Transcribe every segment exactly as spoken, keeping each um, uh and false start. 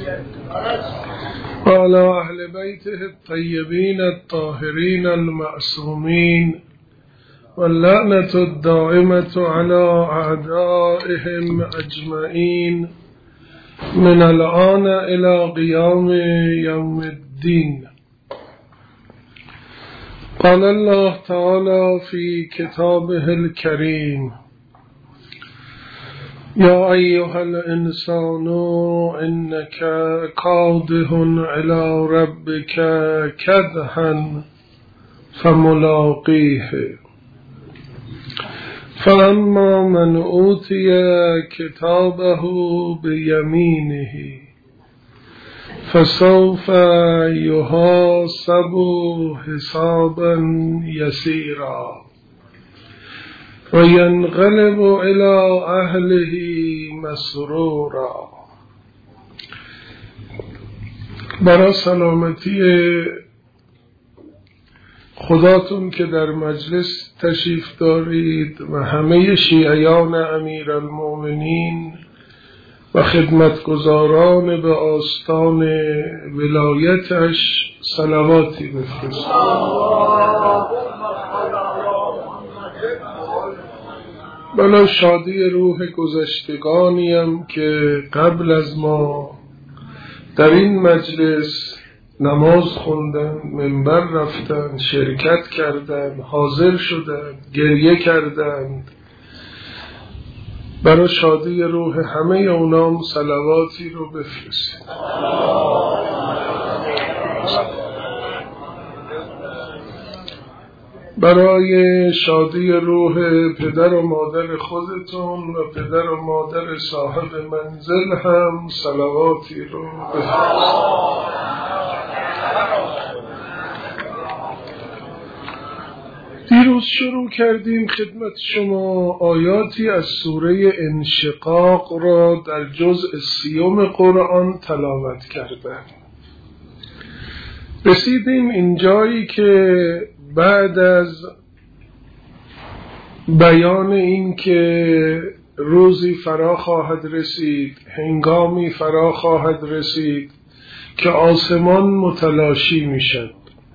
وعلى أهل بيته الطيبين الطاهرين المعصومين واللعنة الدائمة على أعدائهم أجمعين من الآن إلى قيام يوم الدين. قال الله تعالى في كتابه الكريم: يا أيها الإنسان إنك قادح إلى ربك كدحا فملاقيه فأما من أوتي كتابه بيمينه فسوف يحاسب حسابا يسيرا وينقلب إلى أهله مسرورا. برای سلامتی خداتون که در مجلس تشریف دارید و همه شیعیان امیرالمؤمنین و خدمتگزاران به آستان ولایتش صلواتی بفرستید. بلا شادی روح گذشتگانیم که قبل از ما در این مجلس نماز خوندن، منبر رفتن، شرکت کردند، حاضر شدند، گریه کردند. برای شادی روح همه اونام صلواتی رو بفرستید. برای شادی روح پدر و مادر خودتون و پدر و مادر صاحب منزل هم صلواتی رو بفرستید. دیروز شروع کردیم خدمت شما آیاتی از سوره انشقاق را در جزء سیوم قرآن تلاوت کردن. رسیدیم اینجایی که بعد از بیان این که روزی فرا خواهد رسید، هنگامی فرا خواهد رسید که آسمان متلاشی میشد.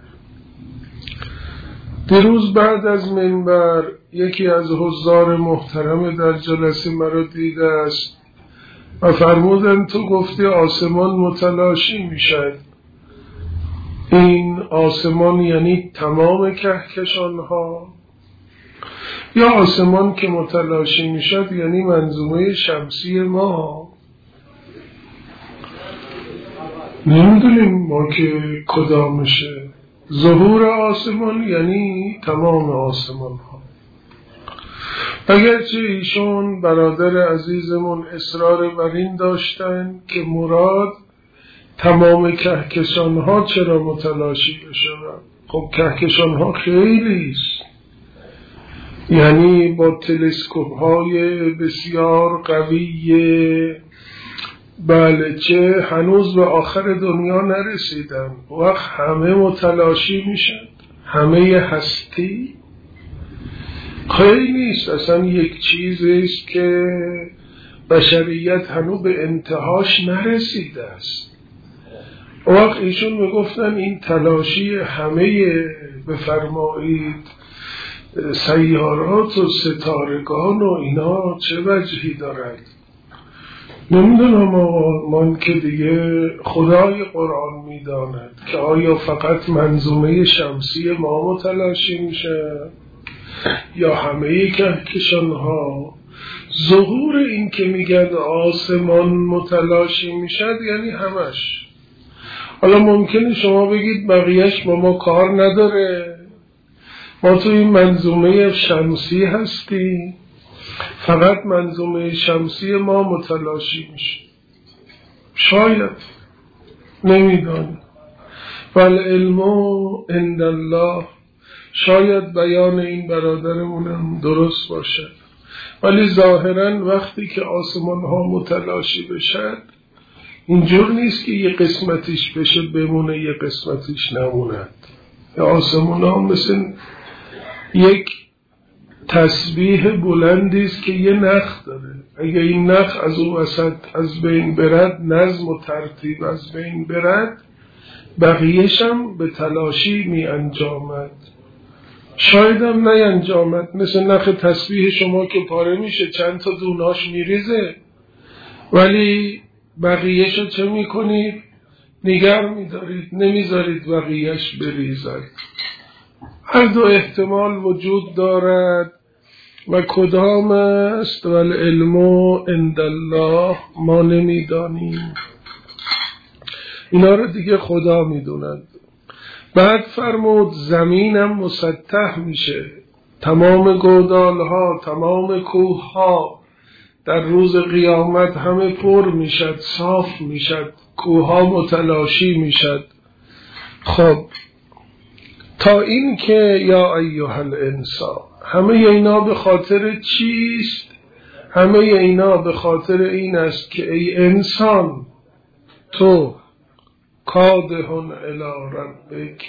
دیروز بعد از منبر یکی از حضار محترم در جلسه مرا دیده است و فرمودن تو گفتی آسمان متلاشی میشد. این آسمان یعنی تمام کهکشان ها، یا آسمان که متلاشی میشد یعنی منظومه شمسی ما؟ نمیدونیم ما که کدامشه. ظهور آسمان یعنی تمام آسمان ها. اگرچه ایشون برادر عزیزمون اصرار بر این داشتن که مراد تمام کهکشان ها چرا متلاشی بشود. خب کهکشان ها خیلی است، یعنی با تلسکوپ های بسیار قوی، بله، چه هنوز به آخر دنیا نرسیدن. وقت همه متلاشی میشن، همه هستی خیلی نیست، اصلا یک چیزیست که بشریت هنوز به انتهاش نرسیده است. وقت ایشون میگفتن این تلاشی همه بفرمایید سیارات و ستارگان و اینا چه وجهی دارد. نمیدونم آقا، من که دیگه خدای قرآن میداند که آیا فقط منظومه شمسی ما متلاشی میشه یا همه کهکشان ها. ظهور این که میگن آسمان متلاشی میشد یعنی همش. حالا ممکنه شما بگید بقیهش با ما کار نداره، ما تو این منظومه شمسی هستی، فقط منظومه شمسی ما متلاشی میشه. شاید، نمیدانم. والعلم عند الله. شاید بیان این برادرمونم درست باشد، ولی ظاهرا وقتی که آسمان ها متلاشی بشد اینجور نیست که یه قسمتیش بشه بمونه یه قسمتیش نموند. آسمان ها مثل یک تسبیح بلندی است که یه نخ داره، اگه این نخ از او وسط از بین برد، نظم و ترتیب از بین برد، بقیهشم به تلاشی می انجامد. شاید هم نینجامد، مثل نخ تسبیح شما که پاره میشه چند تا دوناش میریزه، ولی بقیهشو چه میکنید؟ نگر میدارید، نمیذارید بقیهش بریزد. هر دو احتمال وجود دارد و کدام است والعلم عند الله ما نمیدانیم، اینا رو دیگه خدا میدوند. بعد فرمود زمینم مسطح میشه، تمام گودالها، تمام کوهها در روز قیامت همه پر میشد، صاف میشد، کوهها متلاشی میشد. خب تا این که یا ایها الانسان، همه اینا به خاطر چیست؟ همه اینا به خاطر این است که ای انسان، تو کادهن الی ربک،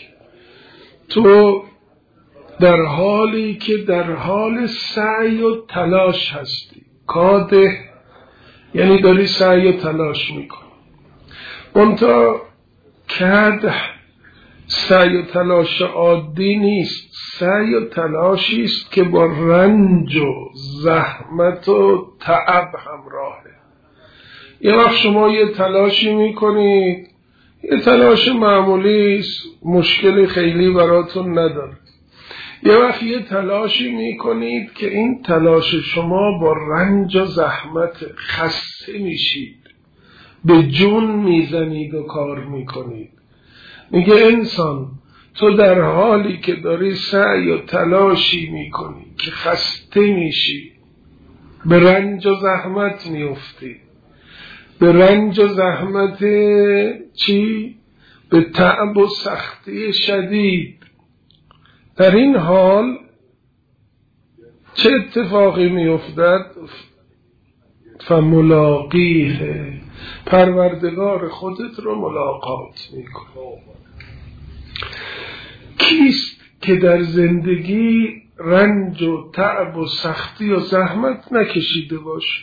تو در حالی که در حال سعی و تلاش هستی. کاده یعنی داری سعی و تلاش میکنی. منتها کد سعی و تلاش عادی نیست، سعی و تلاشی است که با رنج و زحمت و تعب همراهه. یه وقت شما یه تلاشی میکنید، یه تلاش معمولی است، مشکل خیلی براتون نداره. یه وقت یه تلاشی میکنید که این تلاش شما با رنج و زحمت خسته میشید، به جون میزنید و کار میکنید. میگه انسان، تو در حالی که داری سعی و تلاشی میکنی که خسته میشی، به رنج و زحمت میفتی. به رنج و زحمت چی؟ به تعب و سختی شدید. در این حال چه اتفاقی میافتد؟ فملاقیه، پروردگار خودت رو ملاقات میکنه. کیست که در زندگی رنج و تعب و سختی و زحمت نکشیده باشد؟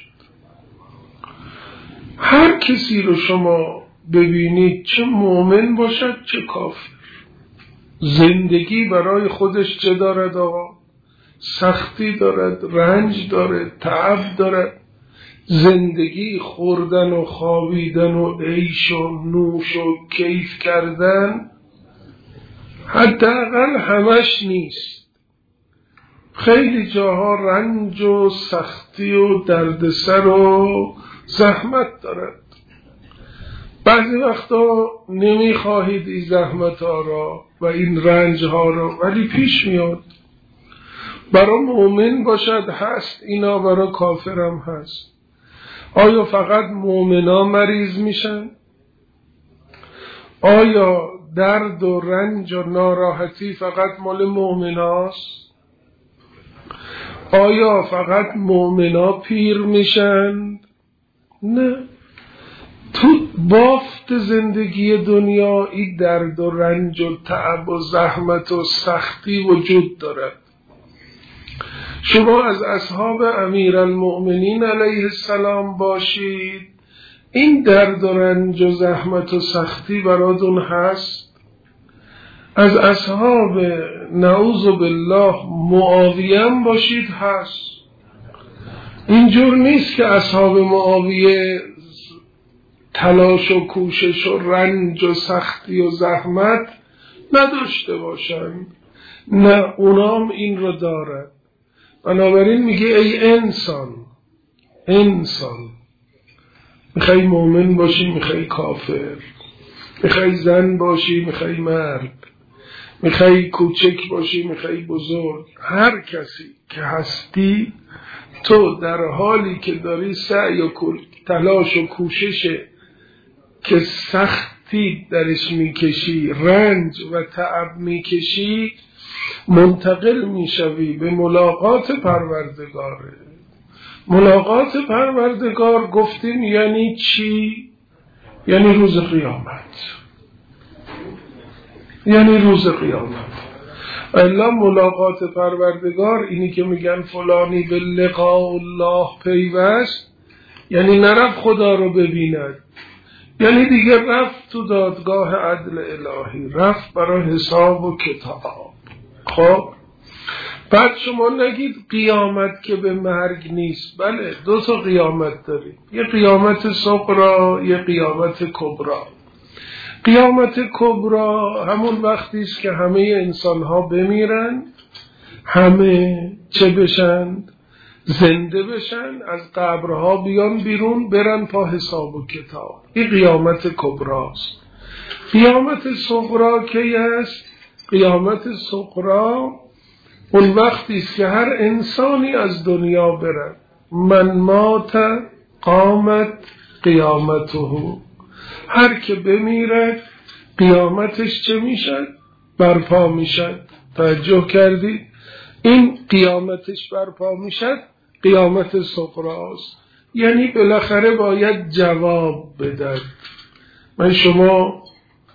هر کسی رو شما ببینید، چه مؤمن باشد چه کافر، زندگی برای خودش چه دارد آقا؟ سختی دارد، رنج دارد، تعب دارد. زندگی خوردن و خوابیدن و عیش و نوش و کیف کردن حداقل همش نیست. خیلی جاها رنج و سختی و دردسر و زحمت دارد. بعضی وقتا نمیخواهید این زحمت ها را و این رنج ها را، ولی پیش میاد. برای مؤمن باشد هست، اینا برای کافرم هست. آیا فقط مؤمنا مریض میشن؟ آیا درد و رنج و ناراحتی فقط مال مؤمناست؟ آیا فقط مؤمنا پیر میشن؟ نه، تو بافت زندگی دنیا این درد و رنج و تعب و زحمت و سختی وجود دارد. شما از اصحاب امیرالمؤمنین علیه السلام باشید، این درد و رنج و زحمت و سختی براتون هست. از اصحاب نعوذ بالله معاویه باشید، هست. اینجور نیست که اصحاب معاویه تلاش و کوشش و رنج و سختی و زحمت نداشته باشند، نه، اونام این رو دارد. بنابراین میگه ای انسان، انسان، میخوای مؤمن باشی، میخوای کافر، میخوای زن باشی، میخوای مرد، میخوای کوچک باشی، میخوای بزرگ، هر کسی که هستی، تو در حالی که داری سعی و تلاش و کوشش که سختی درش میکشی، رنج و تعب میکشی، منتقل میشوی به ملاقات پروردگاره. ملاقات پروردگار گفتیم یعنی چی؟ یعنی روز قیامت. یعنی روز قیامت. الا ملاقات پروردگار، اینی که میگن فلانی به لقاء الله پیوست، یعنی نرفت خدا رو ببیند، یعنی دیگه رفت تو دادگاه عدل الهی، رفت برای حساب و کتاب. خب بعد شما نگید قیامت که به مرگ نیست. بله دو تا قیامت داریم، یه قیامت صغری، یه قیامت کبری. قیامت کبری همون وقتی است که همه انسان ها بمیرن، همه چه بشن؟ زنده بشن، از قبرها بیان بیرون، برن پا حساب و کتاب. این قیامت کبری است. قیامت صغری کی است؟ قیامت صغری اون وقتی است که هر انسانی از دنیا برد. من مات قامت قیامته، هر که بمیرد قیامتش چه میشد؟ برپا میشد. توجه کردی؟ این قیامتش برپا میشد قیامت صغری است. یعنی بالاخره باید جواب بدن. من شما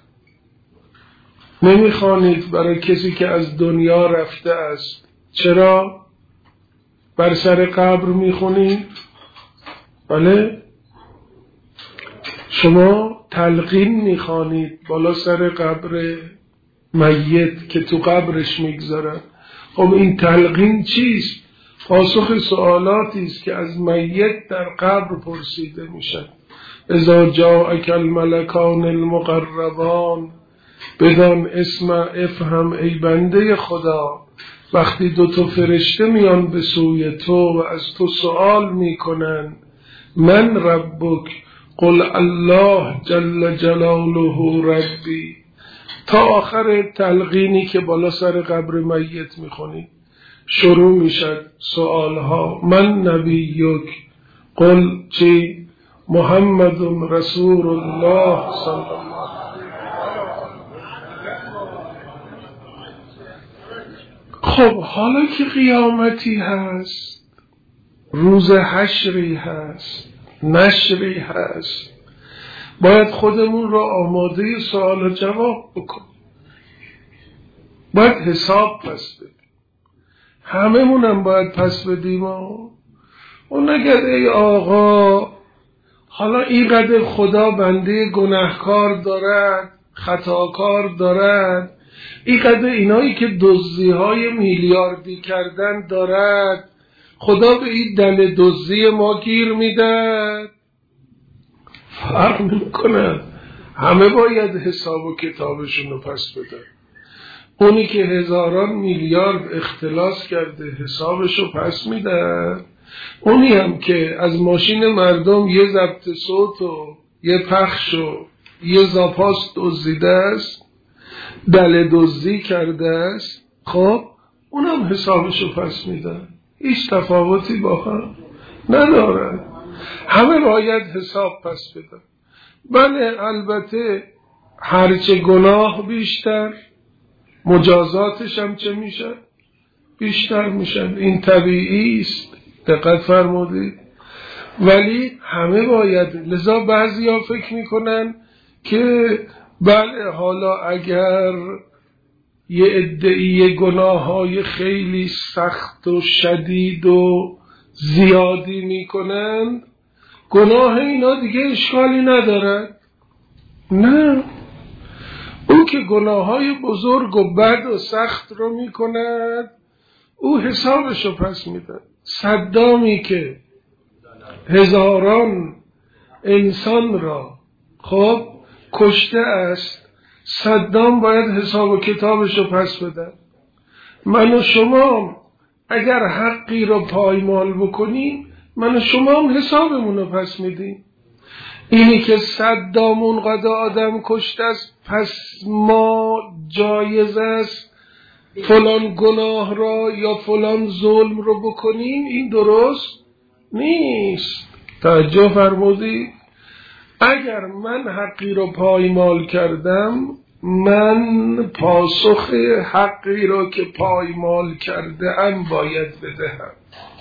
نمیخوانید برای کسی که از دنیا رفته است چرا بر سر قبر میخونید؟ بله شما تلقین میخوانید بالا سر قبر میت که تو قبرش میگذارن. خب این تلقین چیست؟ پاسخ سوالاتی است که از میت در قبر پرسیده میشن. اذا جاءک الملکان المقربان، بدان اسم افهم ای بنده خدا، وقتی دو تا فرشته میان به سوی تو و از تو سوال میکنن من ربک، قل الله جل جلاله ربی، تا آخر تلقینی که بالا سر قبر میت میخونی شروع میشد سوالها. من نبیک، قل چی؟ محمد رسول الله صلی الله. خب حالا که قیامتی هست، روز حشری هست، نشری هست، باید خودمون را آماده سوال و جواب بکنیم. باید حساب پس بدیم. همه مونم باید پس بدیم. اون نگرد ای آقا حالا اینقدر خدا بنده گناهکار دارد، خطاکار دارد، اینقدر اینایی که دزدی های میلیاردی کردن دارد، خدا به این دل دزدی ما گیر میدهد؟ فرق نمیکنه. همه باید حساب و کتابشون رو پس بدن. اونی که هزاران میلیارد اختلاس کرده حسابش رو پس میده، اونی هم که از ماشین مردم یه ضبط صوت و یه پخش و یه زاپاس دزدیده است، دل دزدی کرده است، خب اونم حسابش رو پس میده. هیچ تفاوتی با هم نداره. همه باید حساب پس بدن. بله البته هرچه گناه بیشتر مجازاتش هم چه میشه؟ بیشتر میشن. این طبیعی است. دقت فرمودید؟ ولی همه باید. لذا بعضی ها فکر میکنن که بله حالا اگر یه عده‌ای گناه های خیلی سخت و شدید و زیادی میکنن، گناه اینا دیگه اشکالی ندارد. نه، او که گناه های بزرگ و بد و سخت رو میکند او حسابش رو پس میده. صدامی که هزاران انسان را خب کشته است، صدام باید حساب و کتابش رو پس بده. من و شما اگر حقی رو پایمال بکنیم، من و شما هم حسابمون رو پس میدیم. اینی که صدام اونقدر آدم کشته است، پس ما جایز است فلان گناه را یا فلان ظلم رو بکنیم؟ این درست نیست. توجه فرمودید؟ اگر من حقی رو پایمال کردم، من پاسخ حقی رو که پایمال کرده ام باید بدهم.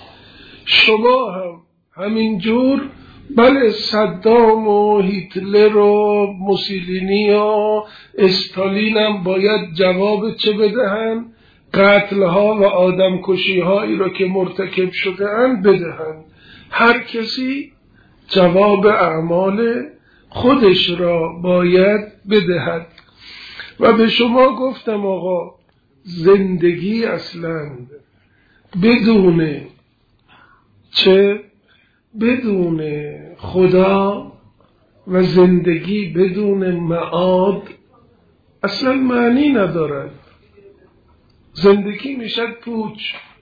شما هم همینجور. بله صدام و هیتلر و موسولینی و استالین هم باید جواب چه بدهن؟ قتلها و آدم کشی هایی رو که مرتکب شده اند بدهن. هر کسی جواب اعمال خودش را باید بدهد. و به شما گفتم آقا زندگی اصلا بدون چه؟ بدون خدا و زندگی بدون معاد اصلا معنی ندارد. زندگی میشه پوچ.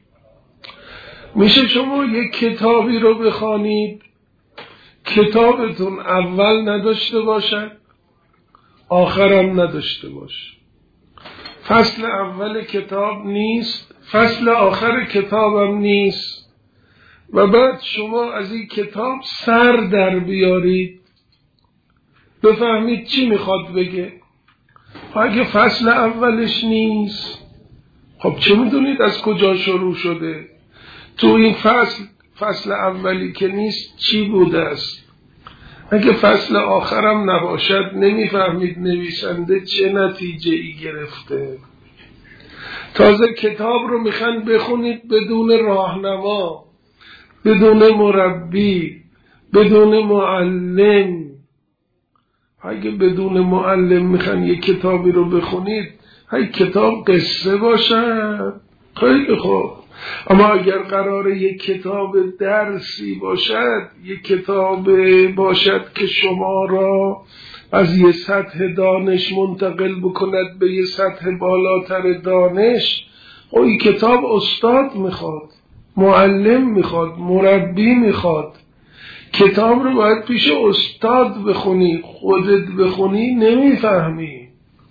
میشه شما یک کتابی رو بخوانید، کتابتون اول نداشته باشد، آخرم نداشته باشه. فصل اول کتاب نیست، فصل آخر کتابم نیست، و بعد شما از این کتاب سر در بیارید بفهمید چی میخواد بگه. اگه فصل اولش نیست، خب چه میدونید از کجا شروع شده؟ تو این فصل فصل اولی که نیست چی بوده است؟ اگه فصل آخرم نباشد نمیفهمید نویسنده چه نتیجه ای گرفته. تازه کتاب رو میخوان بخونید بدون راهنما، بدون مربی، بدون معلم. اگه بدون معلم میخوان یک کتابی رو بخونید، های کتاب قصه باشد خیلی خوب. اما اگر قراره یک کتاب درسی باشد، یک کتاب باشد که شما را از یه سطح دانش منتقل بکند به یه سطح بالاتر دانش، خب این کتاب استاد میخواد، معلم میخواد، مربی میخواد. کتاب رو باید پیش استاد بخونی، خودت بخونی نمیفهمی.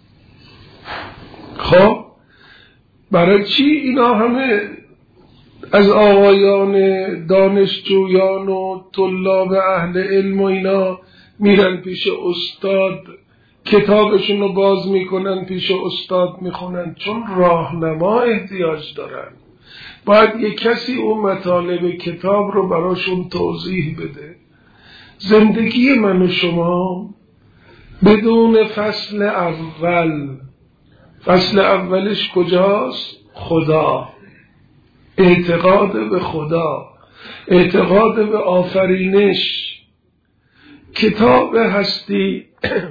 خب برای چی اینا همه از آقایان دانشجویان و طلاب اهل علم و اینا میرن پیش استاد، کتابشون رو باز میکنن پیش استاد میخونن؟ چون راهنما احتیاج دارن. باید یک کسی اون مطالب کتاب رو براشون توضیح بده. زندگی من و شما بدون فصل اول، فصل اولش کجاست؟ خدا، اعتقاد به خدا، اعتقاد به آفرینش. کتاب هستی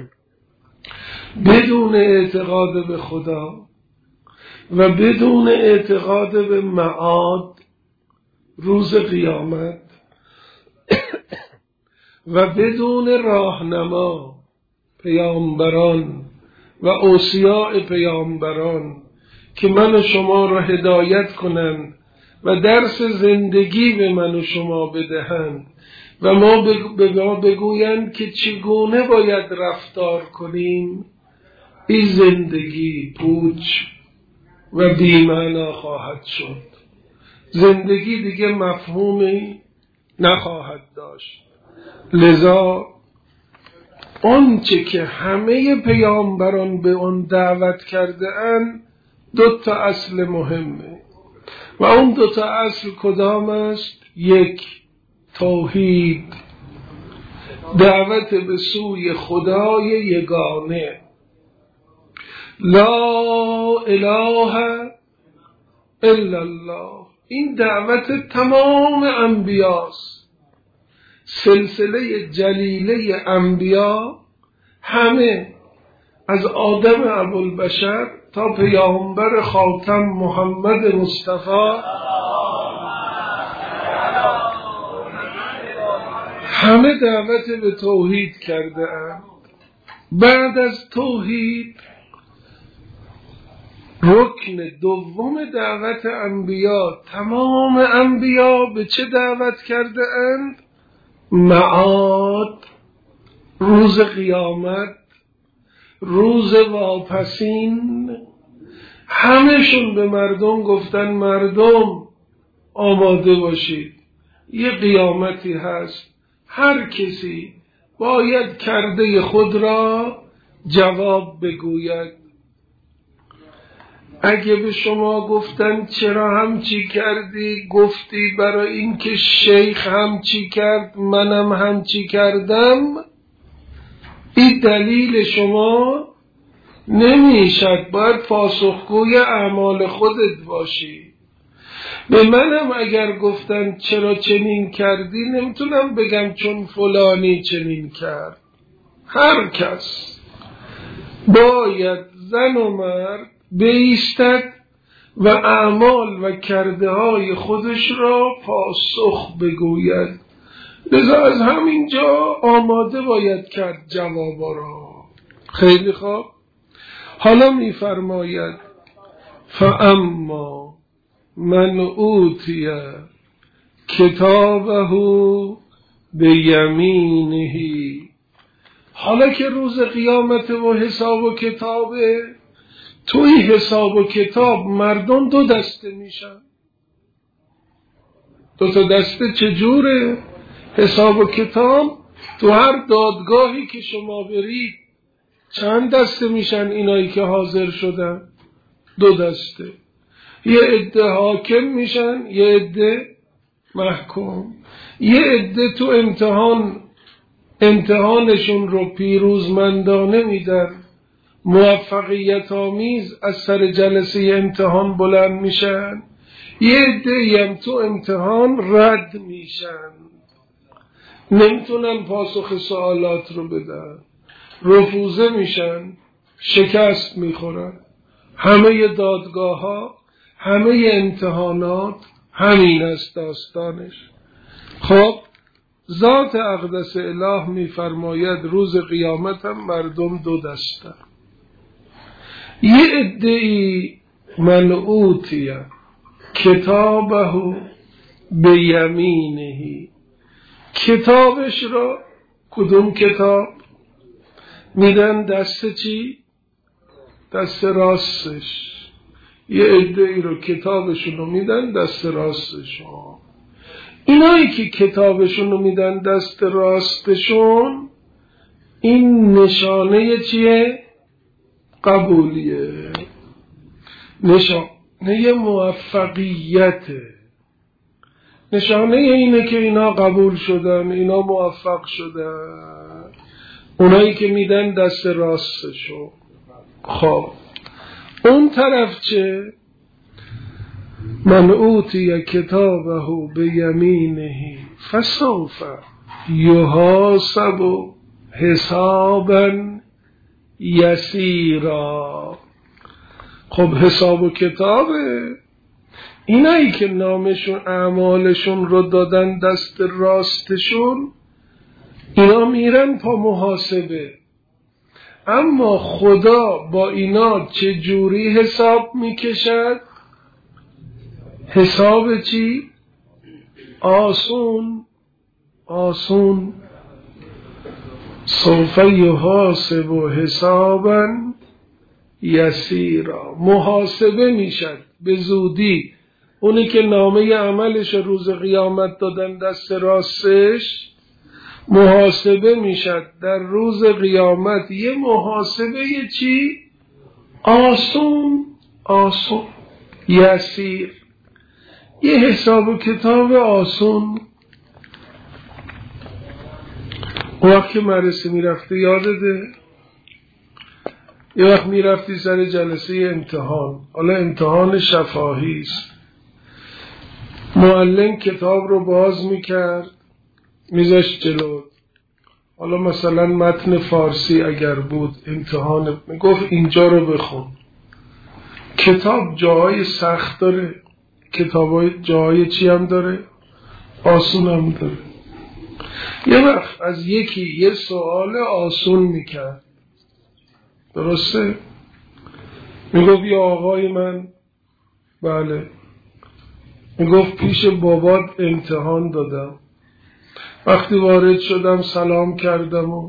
بدون اعتقاد به خدا و بدون اعتقاد به معاد، روز قیامت، و بدون راهنما، پیامبران و اوصیاء پیامبران که من و شما را هدایت کنند و درس زندگی به من و شما بدهند و ما بگویند که چگونه باید رفتار کنیم، این زندگی پوچ و بی‌معنا خواهد شد. زندگی دیگه مفهومی نخواهد داشت. لذا آنچه که همه پیامبران به آن دعوت کرده اند دو تا اصل مهمه، و اون دو تا اصل کدام است؟ یک، توحید، دعوت به سوی خدای یگانه، لا اله الا الله. این دعوت تمام انبیاست. سلسله جلیله انبیا همه از آدم ابوالبشر تا پیامبر خاتم محمد مصطفی همه دعوت به توحید کرده اند. بعد از توحید رکن دوم دعوت انبیا، تمام انبیا به چه دعوت کرده اند؟ معاد، روز قیامت، روز واپسین. همه‌شون به مردم گفتن مردم آماده باشید، یه قیامتی هست، هر کسی باید کرده خود را جواب بگوید. اگه به شما گفتن چرا همچی کردی، گفتی برای این که شیخ همچی کرد منم همچی کردم، این دلیل شما نمیشد. باید پاسخگوی اعمال خودت باشی. به منم اگر گفتن چرا چنین کردی نمیتونم بگم چون فلانی چنین کرد. هر کس باید زن و مرد بایستد و اعمال و کرده های خودش را پاسخ بگوید. لذا از همینجا آماده باید کرد جوابا را. خیلی خوب. حالا میفرماید فاما من اوتی کتابه بیمینه. حالا که روز قیامت و حساب و کتابه، توی حساب و کتاب مردم دو دسته میشن. دو تا دسته چجوره؟ حساب و کتاب تو هر دادگاهی که شما برید چند دسته میشن اینایی که حاضر شدن؟ دو دسته. یه عده حاکم میشن، یه عده محکوم. یه عده تو امتحان امتحانشون رو پیروزمندانه میدن، موفقیت آمیز از سر جلسه امتحان بلند میشن. یه عده هم تو امتحان رد میشن، نمیتونن پاسخ سوالات رو بدن، رفوزه میشن، شکست میخورن. همه دادگاه ها، همه امتحانات همین است داستانش. خب ذات اقدس اله میفرماید روز قیامت هم مردم دو دسته. یه عده‌ای من اوتی کتابه بیمینه، کتابش را، کدوم کتاب؟ میدن دست چی؟ دست راستش. یه عده‌ای رو کتابشون رو میدن دست راستشون. اینایی که کتابشون رو میدن دست راستشون، این نشانه چیه؟ قبولیه، نشانه موفقیته، نشانه اینه که اینا قبول شدن، اینا موفق شدن. اونایی که میدن دست راستشون. خب اون طرف چه؟ من اوتی کتابه بیمینه فسوف یحاسب حسابا یسیرا. خب حساب و کتابه. اینایی که نامشون اعمالشون رو دادن دست راستشون، اینا میرن پا محاسبه. اما خدا با اینا چه جوری حساب میکشد؟ حساب چی؟ آسون آسون. سوف یحاسب حسابا یسیرا. محاسبه میشد به زودی. اونی که نامه عملش روز قیامت دادن دست راستش، محاسبه میشد در روز قیامت. یه محاسبه چی؟ آسون آسون. یسیر، یه حساب و کتاب آسون. وقت که مدرسه میرفته یادته؟ یه وقت میرفتی سر جلسه امتحان، حالا امتحان شفاهی است، معلم کتاب رو باز میکرد میذاشت جلو. حالا مثلا متن فارسی اگر بود امتحان، میگفت اینجا رو بخون. کتاب جاهای سخت داره، کتاب جاهای چی هم داره؟ آسون هم داره. یه وقت از یکی یه سوال آسون میکرد، درسته؟ میگفت یا آقای من، بله، میگفت پیش بابات امتحان دادم، وقتی وارد شدم سلام کردم و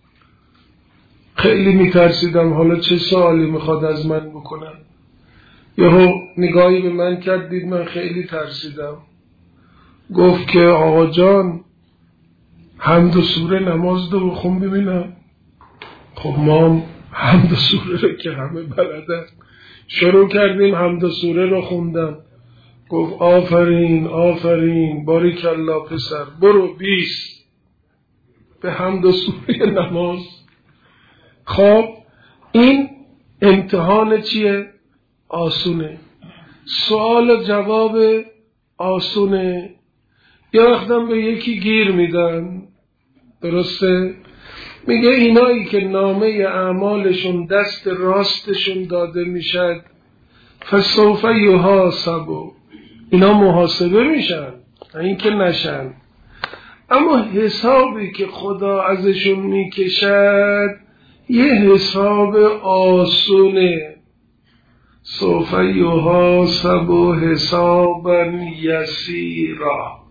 خیلی میترسیدم حالا چه سوالی میخواد از من بکنم. یهو نگاهی به من کرد، دید من خیلی ترسیدم، گفت که آقا جان حمد و سوره نماز دو بخون ببینم. خب ما حمد و سوره رو که همه بلدن، شروع کردیم حمد و سوره رو خوندم. گفت آفرین آفرین باریکالله پسر، برو بیست به حمد و سوره نماز. خب این امتحان چیه؟ آسونه. سوال جواب آسونه، یا وقتا به یکی گیر میدن. درسته؟ میگه اینایی که نامه اعمالشون دست راستشون داده میشد فسوف یحاسبوا، اینا محاسبه میشن، این که نشن. اما حسابی که خدا ازشون میکشد یه حساب آسونه. سوف یحاسبوا حسابا یسیرا،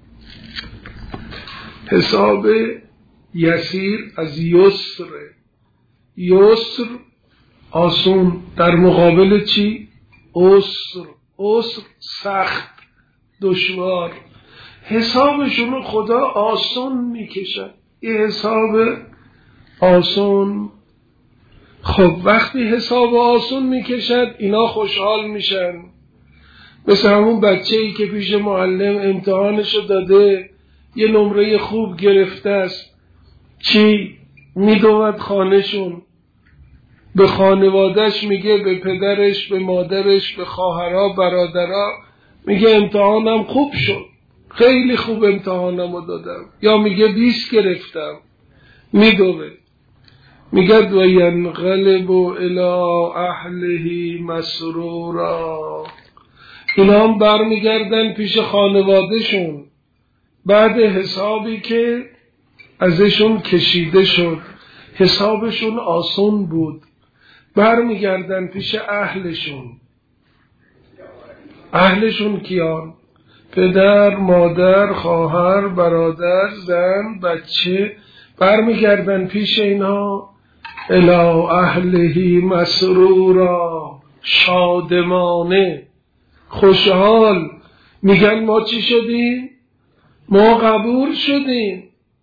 حساب یسیر از یسر، یسر آسون در مقابل چی؟ عسر، عسر سخت دشوار. حسابشون خدا آسون میکشد، یه حساب آسون. خب وقتی حساب آسون میکشد اینا خوشحال میشن، مثل همون بچه‌ای که پیش معلم امتحانشو داده یه نمره خوب گرفته است، چی میدوند خانهشون، به خانوادهش میگه، به پدرش، به مادرش، به خواهرها، برادرها، میگه امتحانم خوب شد، خیلی خوب امتحانمو دادم، یا میگه بیست گرفتم، میدوه میگه و ینقلب الی اهله مسرورا. اینا هم برمیگردن پیش خانوادهشون بعد حسابی که ازشون کشیده شد، حسابشون آسون بود، برمیگردن پیش اهلشون. اهلشون کیان؟ پدر، مادر، خواهر، برادر، زن، بچه، برمیگردن پیش اینا الی اهله مسرورا، شادمانه، خوشحال. میگن ما چی شدیم؟ ما قبول شدیم،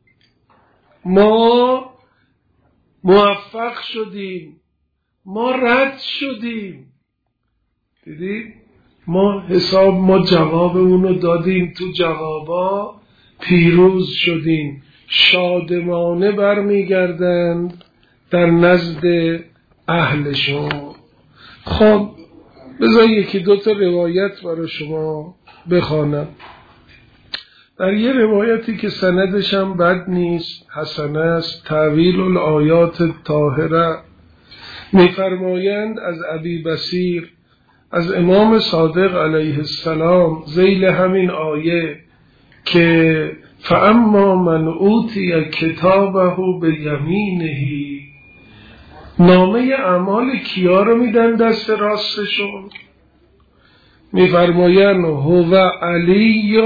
ما موفق شدیم، ما رد شدیم. دیدی؟ ما حساب، ما جوابمونو دادیم، تو جوابا پیروز شدیم. شادمانه برمیگردند در نزد اهلشون. خب بذار یکی دوتا روایت برای شما بخوانم. در یه روایتی که سندش هم بد نیست، حسن است، تعویل الآیات الطاهره، میفرمایند از ابی بصیر از امام صادق علیه السلام ذیل همین آیه که فاما من اوتی کتابه بیمینه، نامه اعمال کیا رو میدن دست راستشون؟ میفرمایند هو علی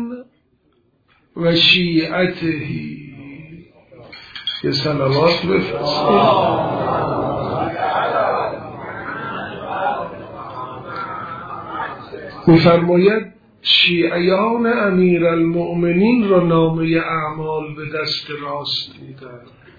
و شیعته. یه صلوات بفرستید. میفرماید شیعیان امیر المؤمنین را نامه اعمال به دست راست میدن.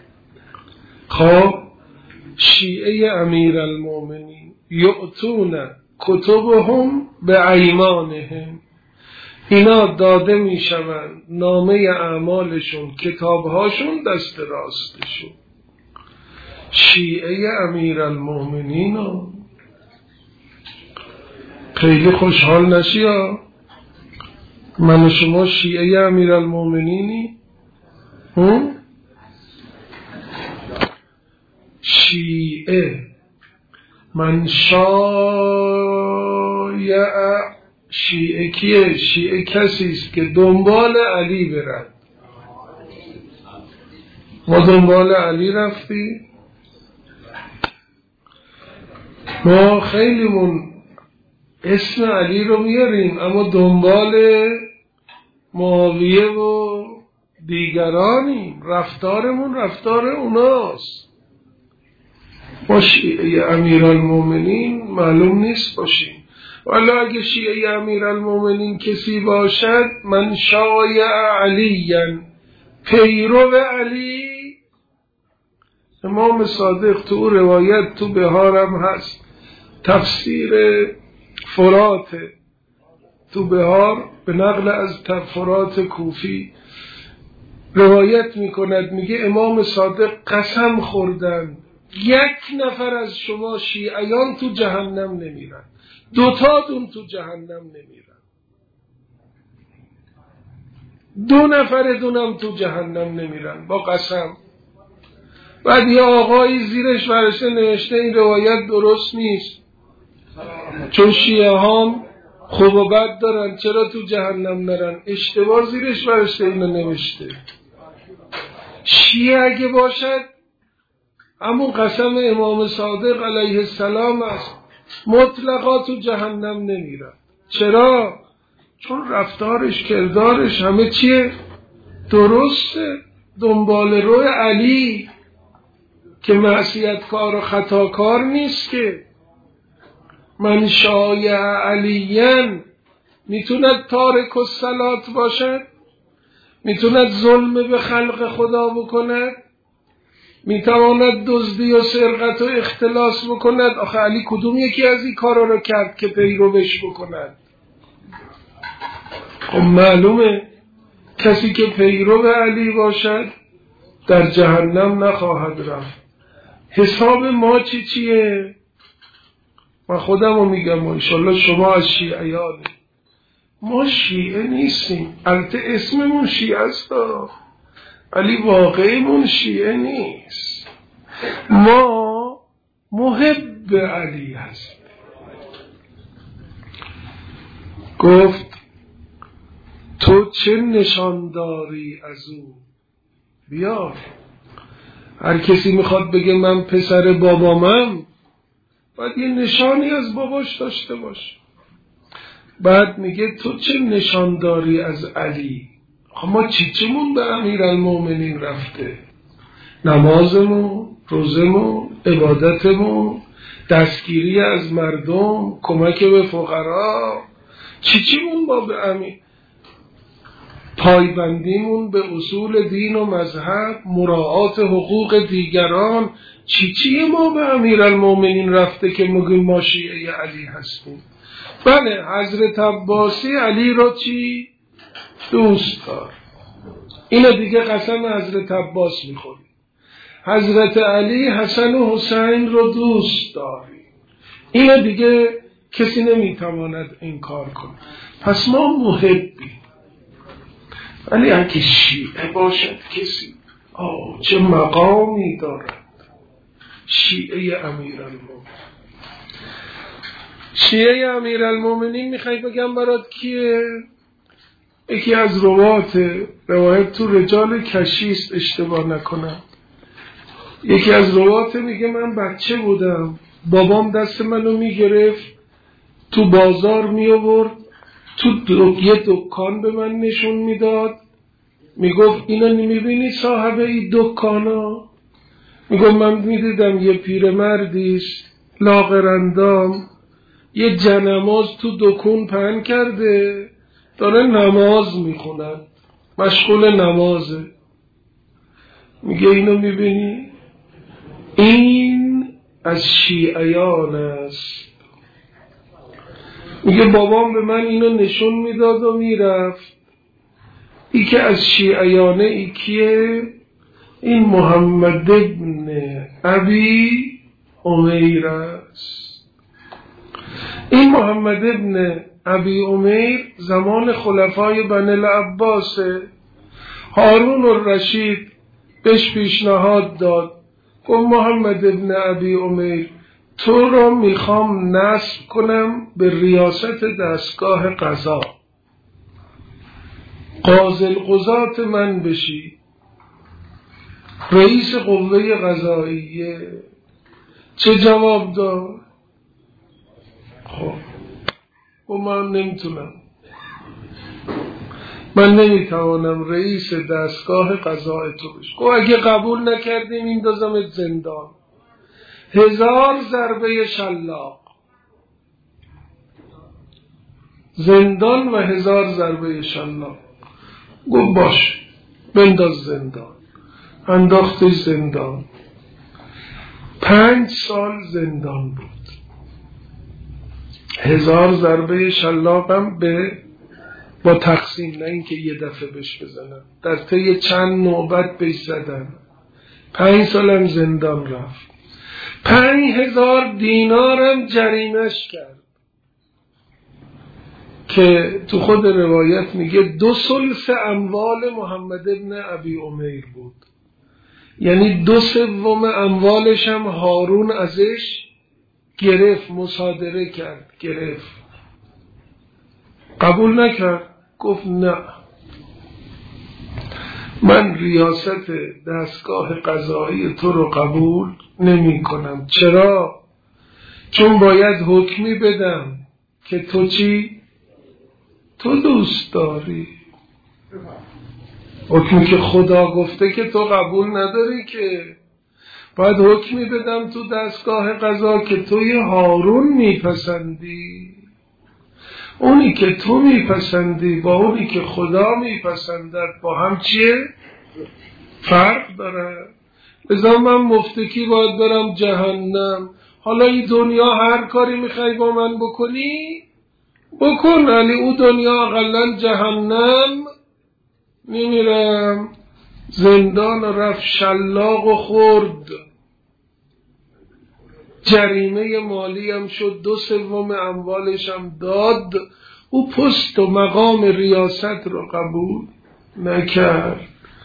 خب شیعه امیر المؤمنین یعطون کتبهم به ایمانهم، اینا داده میشوند نامه اعمالشون، کتابهاشون دست راستشون. شیعه امیر المؤمنین ها خیلی خوشحال نشی ها، من و شما شیعه امیر المؤمنینی؟ هم؟ شیعه من شایع، شیعه کیه؟ شیعه کسی است که دنبال علی برد. ما دنبال علی رفتی؟ ما خیلیمون اسم علی رو میاریم اما دنبال معاویه و دیگرانیم، رفتارمون رفتار اوناست. ما شیعه امیرالمومنین معلوم نیست باشیم، ولی اگه شیعه امیرالمومنین کسی باشد من شایع علیاً، پیرو علی. امام صادق تو روایت تو بهارم هست، تفسیر فرات تو بهار به نقل از فرات کوفی روایت میکند، میگه امام صادق قسم خوردن یک نفر از شما شیعیان تو جهنم نمیرن، دوتاتون تو جهنم نمیرن. دو نفر دونم تو جهنم نمیرن با قسم. بعد یه آقایی زیرش ورشته نوشته این روایت درست نیست، چون شیعه هم خوب و بد دارن چرا تو جهنم نرن. اشتباه زیرش ورشته اینو نوشته. شیعه اگه باشد همون قسم امام صادق علیه السلام است، مطلقا تو جهنم نمیرن. چرا؟ چون رفتارش کردارش همه چیه درسته، دنبال روی علی که معصیت کار و خطا کار نیست. که من شایع علیین میتوند تارک الصلات باشد، میتوند ظلم به خلق خدا بکند، میتواند دزدی و سرقت و اختلاس بکند. آخه علی کدوم یکی از این کارا رو کرد که پیروش بکند؟ خب معلومه کسی که پیرو علی باشد در جهنم نخواهد رفت. حساب ما چی چیه؟ من خودم رو میگم انشالله شما از شیعیانه. ما شیعه نیستیم، البته اسممون شیعه است ولی واقعیمون شیعه نیست. ما محب علی هستیم. گفت تو چه نشان داری از او؟ بیار. هر کسی میخواد بگه من پسر بابامم باید یه نشانی از باباش داشته باشه. بعد میگه تو چه نشان داری از علی؟ ما چی چیمون به امیرالمومنین رفته؟ نمازمون، روزمون، عبادتمون، دستگیری از مردم، کمک به فقرا، چی چیمون با به امیر، پایبندیمون به اصول دین و مذهب، مراعات حقوق دیگران، چی چی ما به امیرالمومنین رفته که میگیم ما شیعه علی هستیم؟ بله حضرت عباسی علی رو چی؟ دوست دار. اینو دیگه قسم حضرت عباس میخوری. حضرت علی حسن و حسین رو دوست داری. اینو دیگه کسی نمیتواند انکار کنه. پس ما محبیم. ولی اگه شیعه باشد کسی آه چه مقامی دارد شیعه امیرالمومنین. شیعه امیرالمومنین میخوای بگم برات کیه؟ یکی از روات روایت تو رجال کشیست اشتباه نکنم، یکی از روات میگه من بچه بودم بابام دست منو میگرفت تو بازار میآورد تو دو... یه دکان به من نشون میداد، میگفت اینو نمیبینی صاحب این دکانا؟ میگفت من میدیدم یه پیرمردیست لاغرندام یه جنماز تو دکون پهن کرده داره نماز میخوند، مشغول نمازه. میگه اینو میبینی؟ این از شیعیان است. میگه بابام به من اینو نشون میداد و میرفت. ای که از شیعیانه ای کیه؟ این محمد ابن ابی امیر است. این محمد ابن ابی امیر زمان خلفای بنی العباس. هارون الرشید بهش پیشنهاد داد، گفت محمد ابن ابی امیر تو را میخوام نصب کنم به ریاست دستگاه قضا، قاضی القضات من بشی، رئیس قوه قضاییه. چه جواب داد؟ خب و من نمیتونم، من نمیتوانم رئیس دستگاه قضاء تو بشم. گفت اگه قبول نکردیم میندازمت زندان. هزار ضربه شلاق، زندان و هزار ضربه شلاق. گفت باش بنداز زندان. انداختش زندان. پنج سال زندان بود. هزار ضربه شلاقم به با تقسیم، نه اینکه یه دفعه بهش بزنن، در طی چند نوبت بهش زدن. پنج سالم زندان رفت. پنج هزار دینارم جریمش کرد که تو خود روایت میگه دو ثلث اموال محمد ابن ابی عمیر بود، یعنی دو سوم اموالش هم هارون ازش گرفت، مصادره کرد، گرفت. قبول نکرد، گفت نه، من ریاست دستگاه قضایی تو رو قبول نمی کنم. چرا؟ چون باید حکمی بدم که تو چی؟ تو دوست داری. حکمی که خدا گفته که تو قبول نداری، که باید حکمی بدم تو دستگاه قضا که توی هارون میپسندی. اونی که تو میپسندی با اونی که خدا میپسندد با هم چیه؟ فرق داره. لذا من مفتکی باید برم جهنم. حالا این دنیا هر کاری میخوای با من بکنی بکن، ولی او دنیا اقلن جهنم نمیرم. زندان رفت شلاق و خورد، جریمه مالی هم شد، دو سوم اموالش هم داد. او پست و مقام ریاست رو قبول نکرد،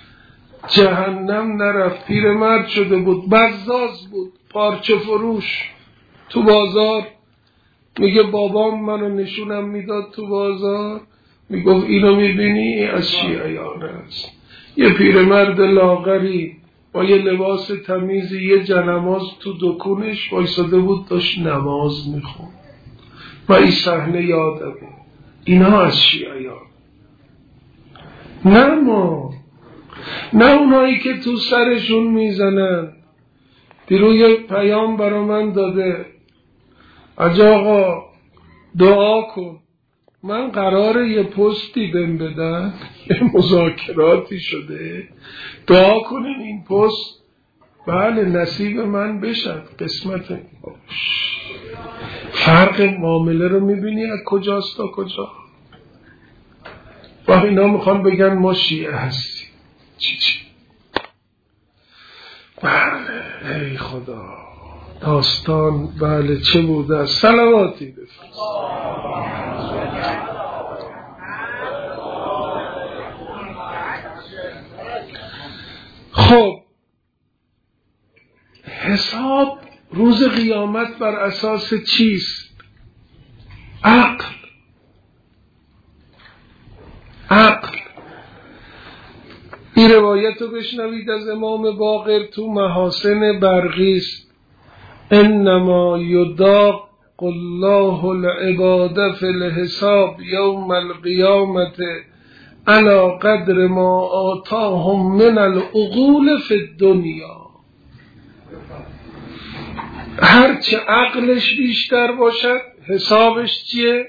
جهنم نرفت. پیرمرد شده بود، بزاز بود، پارچه فروش تو بازار. میگه بابام منو نشونم میداد تو بازار، میگفت اینو میبینی از شیعیان است. یه پیرمرد لاغری با یه لباس تمیزی، یه جنماز تو دکونش وایساده بود، داشت نماز میخوند. و این صحنه یادمه. اینا از شیعیان، نه ما، نه اونایی که تو سرشون میزنن. دیرو یه پیام برا من داده، حاج آقا دعا کن. من قراره یه پستی بهم بدن، یه مذاکراتی شده، دعا کنین این پست بله نصیب من بشد، قسمت باش. فرق معامله رو میبینی از کجاست تا کجا. و اینا میخوان بگن ما شیعه هستیم. چی چی؟ بله ای خدا، داستان بله چه بوده. صلواتی بفرست. خب حساب روز قیامت بر اساس چیست؟ عقل. عقل. این روایت رو بشنوید از امام باقر تو محاسن برقیست. انما یداق الله العباد فی الحساب یوم القیامت علی قدر ما آتاهم من العقول فی الدنیا. هرچه عقلش بیشتر باشد حسابش چیه؟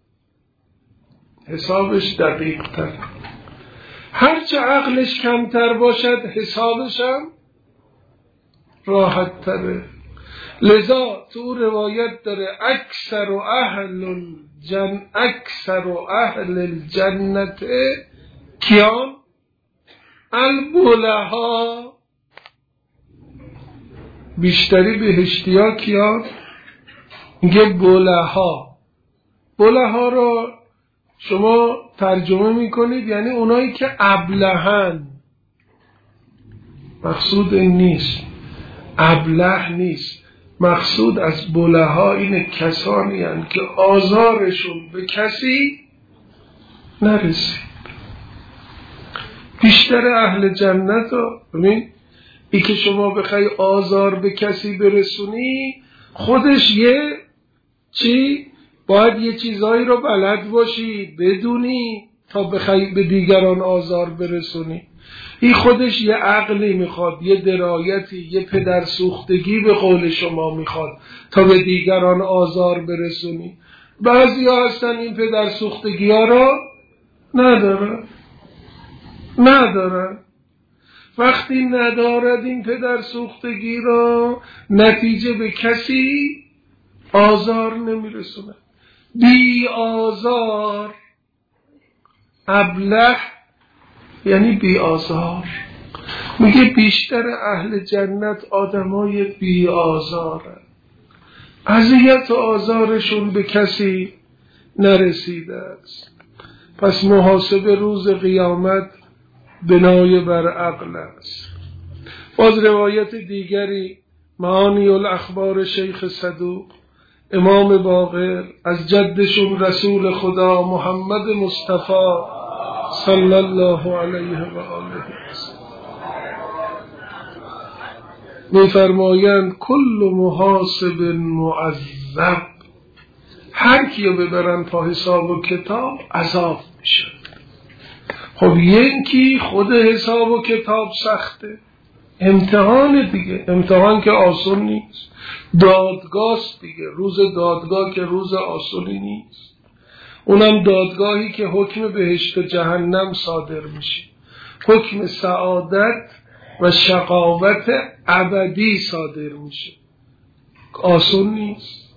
حسابش دقیق تر. هرچه عقلش کمتر باشد حسابش هم راحت تره. لذا تو روایت داره اکثر اهل الجن اکثر اهل الجنت کیان؟ البلها. بیشتری بهشتی ها کیان؟ میگه بلها. بلها رو شما ترجمه میکنید یعنی اونایی که ابلهن. مقصود این نیست، ابله نیست. مقصود از بلها اینه کسانی هستند که آزارشون به کسی نرسید. بیشتر اهل جنت ها ببین، ای که شما بخوای آزار به کسی برسونی خودش یه چی؟ باید یه چیزایی رو بلد باشی بدونی تا بخوای به دیگران آزار برسونی. این خودش یه عقلی میخواد، یه درایتی، یه پدرسوختگی به قول شما میخواد تا به دیگران آزار برسونی. بعضی ها هستن این پدرسوختگی ها رو ندارن ندارن وقتی ندارد این پدرسوختگی رو نتیجه به کسی آزار نمیرسونه. بی آزار. ابله یعنی بی آزار. میگه بیشتر اهل جنت آدمای بی آزاره. اذیت و آزارشون به کسی نرسیده است. پس محاسبه روز قیامت بنای بر عقل است. باز روایت دیگری معانی الاخبار شیخ صدوق امام باقر از جدشون رسول خدا محمد مصطفی صلی الله علیه و آله می‌فرمایند کل محاسب معذب، هر کیو ببرن تا حساب و کتاب عذاب میشه. خب یکی خود حساب و کتاب سخته، امتحان دیگه، امتحان که آسون نیست، دادگاه دیگه، روز دادگاه که روز آسونی نیست، اونم دادگاهی که حکم بهشت و جهنم صادر میشه، حکم سعادت و شقاوت ابدی صادر میشه، آسون نیست.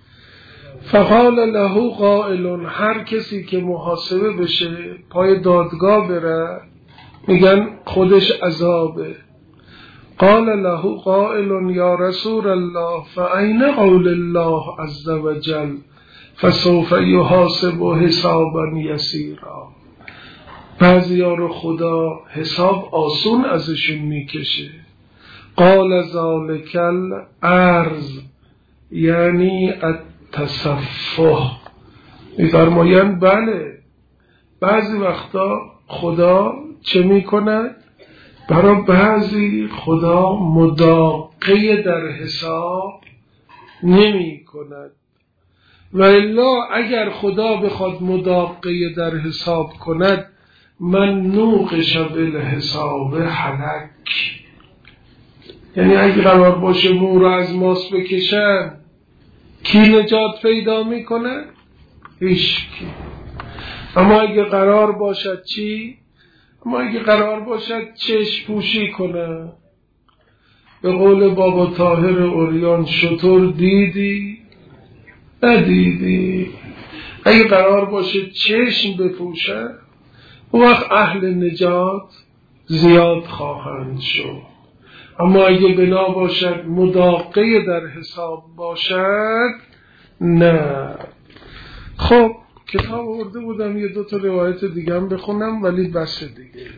فقال له قائل، هر کسی که محاسبه بشه پای دادگاه بره میگن خودش عذابه. قال له قائل یا رسول الله فأین قول الله عز وجل فسوف یحاسب حسابا یسیرا. بعضی ها رو خدا حساب آسون ازشون میکشه. قال ذالک الارض یعنی التصفح. میفرمایند بله بعضی وقتا خدا چه میکنه؟ برای بعضی خدا مداقه در حساب نمی کند، و الا اگر خدا بخواد مداقه در حساب کند من نوقش بالحساب حلک. یعنی اگه قرار باشه مو رو از ماس بکشن کی نجات پیدا میکنه؟ هیچکی. اما اگه قرار باشد چی؟ اما اگه قرار باشد چشم پوشی کنه، به قول بابا طاهر عریان شطور دیدی ندیدی، اگه قرار باشه چشم بپوشه اون وقت اهل نجات زیاد خواهند شد. اما اگه بنا باشد مداقه در حساب باشد نه. خب کتاب آورده بودم یه دو تا روایت دیگه هم بخونم ولی بس دیگه.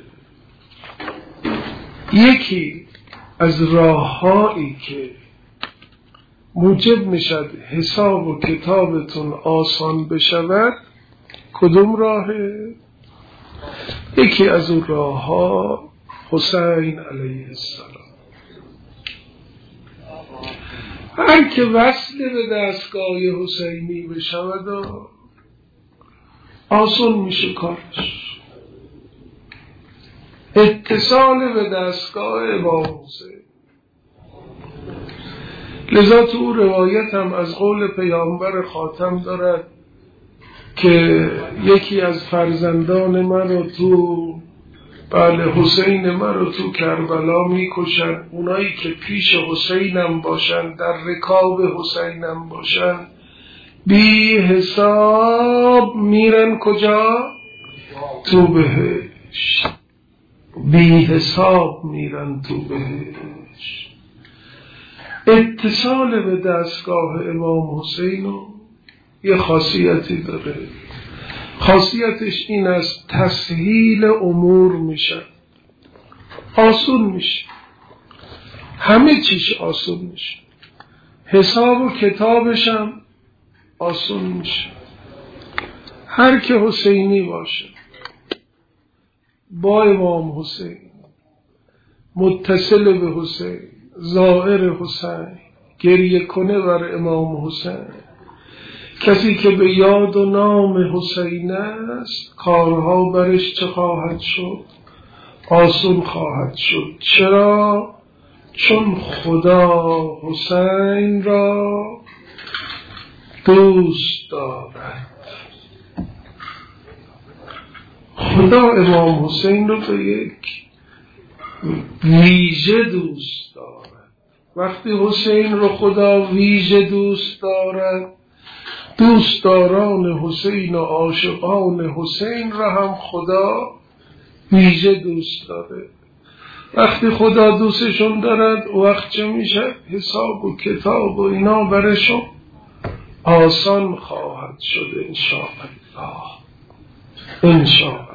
یکی از راه‌هایی که موجب میشد حساب و کتابتون آسان بشود کدوم راهه؟ یکی از اون راه‌ها حسین علیه السلام. هر که وصل به دستگاه حسینی بشود آسان میشه کارش. اتصال به دستگاه امام حسین. لذا تو روایت هم از قول پیامبر خاتم دارد که یکی از فرزندان من رو تو بله حسین من رو تو کربلا میکشن، اونایی که پیش حسینم باشن در رکاب حسینم باشن بی حساب میرن کجا؟ تو بهشت. بی حساب میرن تو بهشت. اتصال به دستگاه امام حسین یه خاصیتی داره. خاصیتش این است تسهیل امور میشه، آسون میشه، همه چیش آسون میشه، حساب و کتابشم آسون میشه. هر که حسینی باشه با امام حسین، متصل به حسین، زائر حسین، گریه کنه بر امام حسین، کسی که به یاد و نام حسین است کارها برش چه خواهد شد؟ آسون خواهد شد. چرا؟ چون خدا حسین را دوست دارد. خدا امام حسین رو به یک ویژه دوست دارد. وقتی حسین رو خدا ویژه دوست دارد دوستداران حسین و عاشقان حسین را هم خدا ویژه دوست داره. وقتی خدا دوستشون دارد وقت چه میشه؟ حساب و کتاب و اینا برشون آسان خواهد شد انشاءالله. انشاءالله.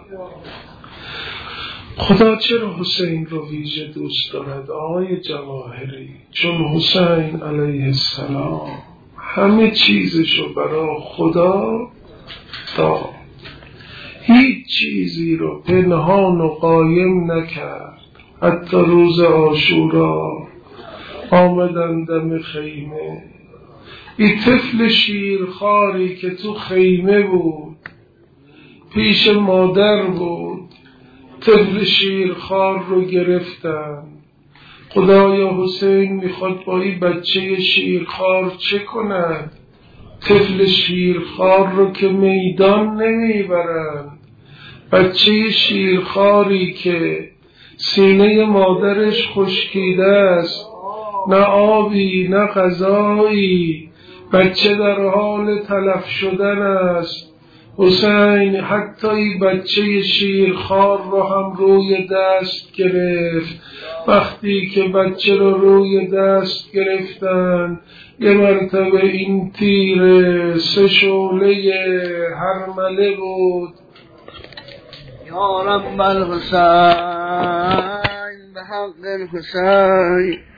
خدا چرا حسین رو ویژه دوست دارد آقای جواهری؟ چون حسین علیه السلام همه چیزشو برای خدا داد، هیچ چیزی رو پنهان و قایم نکرد. حتی روز عاشورا آمدن دم خیمه، این طفل شیرخواری که تو خیمه بود پیش مادر بود، طفل شیرخوار رو گرفتن. خدایا حسین میخواد با این بچه شیرخوار چه کند؟ طفل شیرخوار رو که میدان نمیبرند، بچه شیرخواری که سینه مادرش خشکیده است، نه آبی نه غذایی، بچه در حال تلف شدن است. حسین حتی این بچه شیرخوار رو هم روی دست گرفت. وقتی که بچه رو روی دست گرفتن، یه مرتبه این تیر سه شعله هرمله بود. یا رب الحسین به حق الحسین